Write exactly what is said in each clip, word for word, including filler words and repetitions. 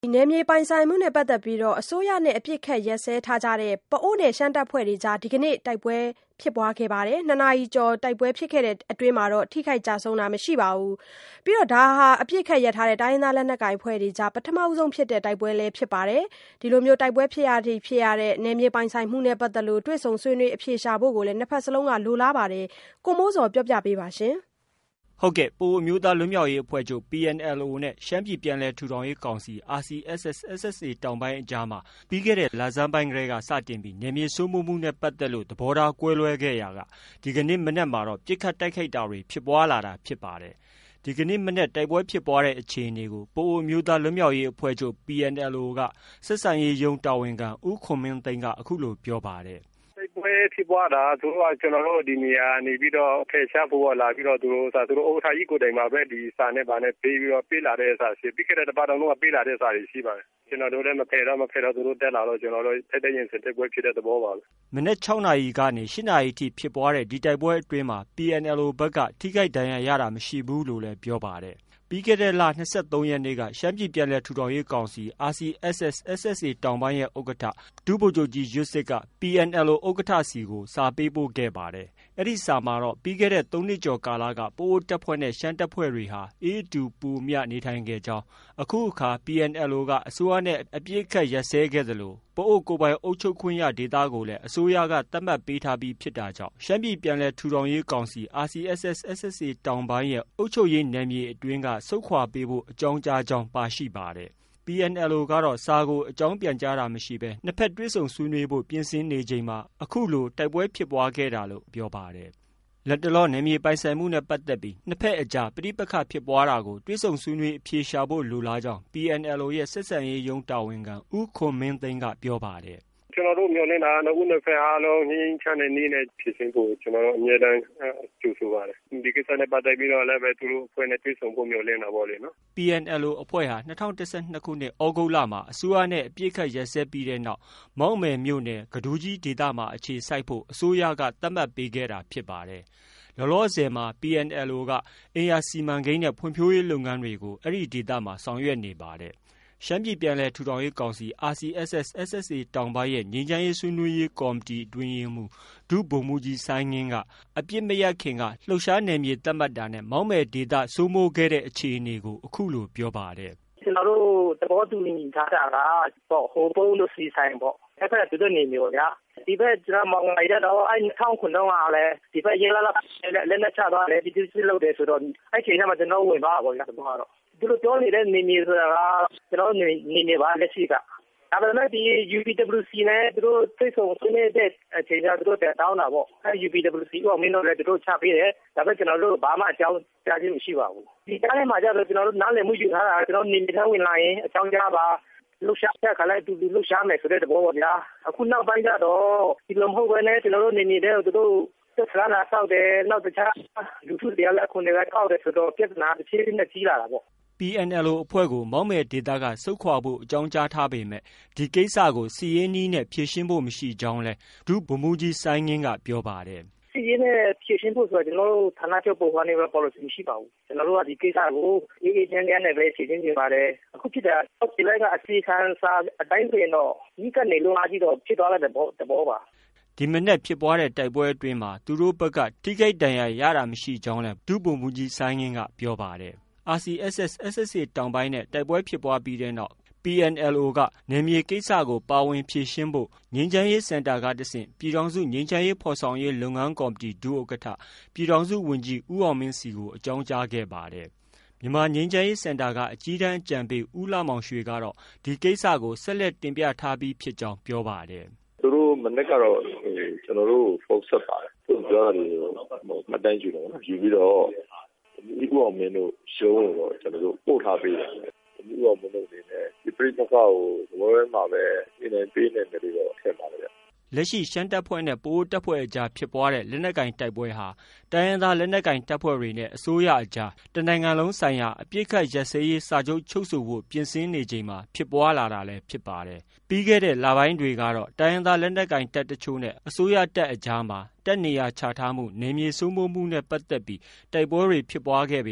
နယ်မြေပိုင်ဆိုင်မှုနဲ့ပတ်သက်ပြီးအစိုးရနဲ့အပစ်အခတ်ရပ်စဲထားကြတဲ့ပအိုးနယ်ရှမ်းတပ်ဖွဲ့တွေကြားဒီကနေ့တိုက်ပွဲဖြစ်ပွားခဲ့ပါတယ်။နှစ်နာရီကျော်တိုက်ပွဲဖြစ်ခဲ့တဲ့အတွင်းမှာထိခိုက်ကျဆုံးတာမရှိပါဘူး။ပြီးတော့ဒါဟာအပစ်အခတ်ရပ်ထားတဲ့တိုင်းရင်းသားလက်နက်ကိုင်အဖွဲ့တွေကြားပထမဆုံးဖြစ်တဲ့တိုက်ပွဲလည်းဖြစ်ပါတယ်။ဒီလိုမျိုးတိုက်ပွဲဖြစ်ရသည့်ဖြစ်ရတဲ့နယ်မြေပိုင်ဆိုင်မှုနဲ့ပတ်သက်လို့တွေ့ဆုံဆွေးနွေးအဖြေရှာဖို့ကိုလည်းနှစ်ဖက်စလုံးကလိုလားပါတယ်။ကိုမိုးစော်ပြောပြပေးပါရှင်။ဟုတ်ကဲ့ပအိုအမျိုးသားလွတ်မြောက်ရေးအဖွဲ့ချုပ် P N L O နဲ့ရှမ်းပြည်ပြန်လည်ထူထောင်ရေးကောင်စီ R C S S S S A တောင်ပိုင်းအကြားမှာပြီးခဲ့တဲ့လဆန်းပိုင်းကလေးကစတင်ပြီးနယ်မြေစိုးမိုးမှုနဲ့ပတ်သက်လို့သဘောထားကွဲလွဲခဲ့ရာကဒီကနေ့မနက်မှာတော့ပြစ်ခတ်တိုက်ခိုက်တာတွေဖြစ်ပွားလာတာဖြစ်ပါတယ်။ဒီကနေ့မနက်တိုက်ပွဲဖြစ်ပွားတဲ့အခြေအနေကိုပအိုအမျိုးသားလွတ်မြောက်ရေးအဖွဲ့ချုပ် P N L O ကဆက်ဆံရေးရုံးတာဝန်ခံဦးခွန်မင်းသိန်းကအခုလိုပြောပါတယ်။ပွဲဖြစ်ပွားတာသူတို့ကကျွန်တော်တို့ဒီနေရာနေပြီးတော့ဖယ်ရှားဖို့လာပြီးတော့သူတို့စာသူတို့ဥက္ကဋ္ဌကြီးကိုယ်တိုင်မှာပဲဒီစာနဲ့ဗာနဲ့ပေးပြီးတော့ပေးလာတဲ့စာရှိပြီးခဲ့တဲ့တပတ်တောင်တော့ပေးလာတဲ့စာတွေရှိပါတယ်ကျွန်တော်တို့လည်းမဖယ်တော့မဖယ်တော့သူတို့တက်လာတော့ကျွန်တော်တို့တိုက်တဲ့ရင်စစ်တဲ့ပွဲဖြစ်တဲ့သဘောပါပဲမနေ့၆နာရီကနေ၈နာရီထိဖြစ်ပွားတဲ့ဒီတိုက်ပွဲအတွင်းမှာ P N L O ဘက်ကထိခိုက်ဒဏ်ရာရတာမရှိဘူးလို့လည်းပြောပါတယ်ပြီးခဲ့တဲ့လ၂၃ရက်နေ့ကရှမ်းပြည်ပြန်လည်ထူထောင်ရေးကောင်စီ R C S S S S A တောင်ပိုင်းရဲ့ဥက္ကဋ္ဌဒုဗိုလ်ချုပ်ကြီးရွတ်စစ်က P N L O ဥက္ကဋ္ဌစီကိုစာပေးပို့ခဲ့ပါတယ်။အဲ့ဒီစာမှာတော့ပြီးခဲ့တဲ့သုံးနှစ်ကျော်ကာလကပအိုးတပ်ဖွဲ့နဲ့ရှမ်းတပ်ဖွဲ့တွေဟာအေးအတူပူမျှနေထိုင်ခဲ့ကြောင်းအခုအခါ P N L O ကအစိုးရနဲ့အပြစ်အခတ်ရပ်စဲခဲ့သလိုပအိုးကိုပိုင်အုပ်ချုပ်ခွင့်ရဒေသကိုလည်းအစိုးရကသတ်မှတ်ပေးထားပြီးဖြစ်တာကြောင့်ရှမ်းပြည်ပြန်လည်ထူထောင်ရေးကောင်စီ R C S S S S A တောင်ပိုင်းရဲ့အုပ်ချုပ်ရေးနယ်မြေအတွင်းကဆုတ်ခွာပေးဖို့အကြောင်းကြားကြောင်းပါရှိပါတယ်။ P N L O ကတော့စာကိုအကြောင်းပြန်ကြားတာမရှိဘဲနှစ်ဖက်တွေ့ဆုံဆွေးနွေးဖို့ပြင်ဆင်နေချိန်မှာအခုလိုတိုက်ပွဲဖြစ်ပွားခဲ့တာလို့ပြောပါတယ်။လက်တလောနယ်မြေပိုင်ဆိုင်မှုနဲ့ပတ်သက်ပြီးနှစ်ဖက်အကြားပဋိပက္ခဖြစ်ပွားတာကိုတွေ့ဆုံဆွေးနွေးအဖြေရှာဖို့လိုလားကြောင်း P N L O ရဲ့ဆက်ဆံရေးရုံးတာဝန်ခံဦးခွန်မင်းသိန်းကပြောပါတယ်။ကျွန်တော်တို့မျိုးနေတာကဦးနှစ်ဖက်အားလုံးငြိမ်းချမ်းတဲ့နည်းနဲ့ဖြစ်စဉ်ဖို့ကျွန်တော်တို့အမြဲတမ်းကြိုးဆိုပါတယ်ဒီကိစ္စနဲ့ပတ်သက်ပြီးတော့လည်းပဲသူတို့အဖွဲ့နဲ့တွေ့ဆုံဖို့မျိုးနေတာပေါ့လေနော် P N L O အဖွဲ့ဟာ၂၀၁၂ခုနှစ်ဩဂုတ်လမှာအစိုးရနဲ့အပြစ်ခတ်ရပ်စဲပြီးတဲ့နောက်မောက်မယ်မြို့နယ်ကဒူးကြီးဒေသမှာအခြေစိုက်ဖို့အစိုးရကသတ်မှတ်ပေးခဲ့တာဖြစ်ပါတယ်လောလောဆယ်မှာ P N L O ကအင်ယာစီမံကိန်းနဲ့ဖွံ့ဖြိုးရေးလုပ်ငန်းတွေကိုအဲ့ဒီဒေသမှာဆောင်ရွက်နေပါတယ်ရှမ်းပြည်ပြန်လည်ထူထောင်ရေးကောင်စီ R C S S S S A တောင်ပိုင်းရဲ့ငြိမ်းချမ်းရေးဆွေးနွေးရေးကော်မတီအတွင်းရေးမှူးဒုဗိုလ်မှူးကြီးစိုင်းငင်းကအပြစ်မရပ်ခင်ကလှုပ်ရှားနယ်မြေသတ်မှတ်တာနဲ့မောက်မယ်ဒေသစိုးမိုးခဲ့တဲ့အခြေအနေကိုအခုလိုပြောပါတယ်ကျွန်တော်တို့သဘောတူညီထားတာကပေါ့ဟိုပုံးလို့စီဆိုင်ပေါ့အဲ့ဖက်တူတဲ့နေမျိုးဗျာဒီဘက်ကျွန်တော်မောင်လိုက်တော့အဲ့၂၀၀၉တုန်းကလည်းဒီဘက်ရဲလာလာလက်နဲ့ချသွားတယ်ဒီဒီစစ်လုပ်တယ်ဆိုတော့အဲ့ချိန်မှာကျွန်တော်ဝင်ပါပေါ့ဗျာသဘောကတော့ဒီလိုပြောနေတဲ့နေမြေဆိုတာကကျွန်တော်နေနေနေပါလက်ရှိကဒါပေမဲ့ဒီ U P W C နဲ့သူတို့သိဆုံဆွေးနွေးတဲ့အချိန်ကသူတို့တောင်းတာပေါ့အဲ U P W C ကမင်းတို့လည်းသူတို့ချပေးတယ်ဒါပေမဲ့ကျွန်တော်တို့ဘာမှအကြောင်းကြားခြင်းမရှိပါဘူးဒီတိုင်းထဲမှာကျတော့ကျွန်တော်တို့နားလည်မှုယူထားတာကျွန်တော်နေနေထဲဝင်လာရင်အကြောင်းကြားပါလှုပ်ရှားတဲ့ခါလိုက်တူတူလှုပ်ရှားမယ်ဆိုတဲ့သဘောပေါ့ဗျာအခုနောက်ပိုင်းကျတော့ဒီလိုမဟုတ်ဘဲနဲ့ကျွန်တော်တို့နေနေတဲ့သူတို့သက်သာလာဆောက်တယ်နောက်တခြားလူထုတွေလည်းခုနေကကောက်တယ်ဆိုတော့ပြဿနာတစ်ချိန်ချင်းနဲ့ကြီးလာတာပေါ့ P N L O အဖွဲ့ကိုမောက်မယ်ဒေသကဆုတ်ခွာဖို့အကြောင်းကြားထားပေမဲ့ဒီကိစ္စကိုစီရေးနီးနဲ့ဖြေရှင်းဖို့မရှိကြောင်းလဲဒုဗိုလ်မှူးကြီးစိုင်းငင်းကပြောပါတယ်စီရေးနဲ့ဖြေရှင်းဖို့ဆိုတော့ကျွန်တော်တို့ဌာနချုပ်ပုံစံနဲ့ပဲ policy မရှိပါဘူးကျွန်တော်တို့ကဒီကိစ္စကိုအေးအေးချမ်းချမ်းနဲ့ပဲဖြေရှင်းနေပါတယ်အခုဖြစ်တာဒီလိုကအစီခံစာအတိုင်းဆိုရင်တော့ဒီကနေလုံးအကြီးတော့ဖြစ်သွားတဲ့ဘောတဘောပါဒီမနေ့ဖြစ်ပွားတဲ့တိုက်ပွဲအတွင်းမှာသူတို့ဘက်ကထိခိုက်ဒဏ်ရာရတာမရှိကြောင်းလဲဒုဗိုလ်မှူးကြီးစိုင်းငင်းကပြောပါတယ်R C S S S S A တောင်ပိုင်းနဲ့တိုက်ပွဲဖြစ်ပွားပြီးတဲ့နောက် P N L O ကနယ်မြေကိစ္စကိုပါဝင်ဖြေရှင်းဖို့ငြိမ်းချမ်းရေးစင်တာကတဆင့်ပြည်ထောင်စုငြိမ်းချမ်းရေးဖော်ဆောင်ရေးလုပ်ငန်းကော်မတီဒုဥက္ကဋ္ဌပြည်ထောင်စုဝန်ကြီးဦးအောင်မင်းစီကိုအကြောင်းကြားခဲ့ပါတယ်။မြန်မာငြိမ်းချမ်းရေးစင်တာကအကြီးတန်းအကြံပေးဦးလှမောင်ရွှေကတော့ဒီကိစ္စကိုဆက်လက်တင်ပြထားပြီးဖြစ်ကြောင်းပြောပါတယ်။သူတို့မနေ့ကတော့ကျွန်တော်တို့ဖုန်းဆက်ပါတယ်။သူပြောတာတွေကိုမတန်းကြည့်တော့ယူပြီးတော့ဒီကူအောင်မင်းတို့ရှုံးတော့ကျွန်တော်တို့ပို့ထားပေးတယ်ဒီကူအောင်မင်းတို့နေနဲ့ဒီပြိပခါကိုဝဲမှာပဲအင်းနဲ့ပေးနေတယ်လို့တော့ထင်ပါတယ်ဗျလက်ရှိရှမ်းတပ်ဖွဲ့နဲ့ပအိုးတပ်ဖွဲ့အကြားဖြစ်ပွားတဲ့လက်နက်ကင်တိုက်ပွဲဟာတိုင်းရင်းသားလက်နက်ကင်တပ်ဖွဲ့တွေနဲ့အစိုးရအကြားတနိုင်ငံလုံးဆိုင်ရာအပြစ်ခတ်ရပ်စဲရေးစာချုပ်ချုပ်ဆိုဖို့ပြင်ဆင်နေချိန်မှာဖြစ်ပွားလာတာလည်းဖြစ်ပါတယ်။ပြီးခဲ့တဲ့လပိုင်းတွေကတော့တိုင်းရင်းသားလက်နက်ကင်တပ်တချို့နဲ့အစိုးရတပ်အကြားမှာတပ်နေရာချထားမှုနေမြေစိုးမိုးမှုနဲ့ပတ်သက်ပြီးတိုက်ပွဲတွေဖြစ်ပွားခဲ့ပေမဲ့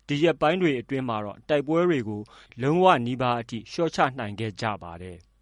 ဒီရက်ပိုင်းတွေအတွင်းမှာတော့တိုက်ပွဲတွေကိုလုံးဝနီးပါးအထိလျှော့ချနိုင်ခဲ့ကြပါတယ်။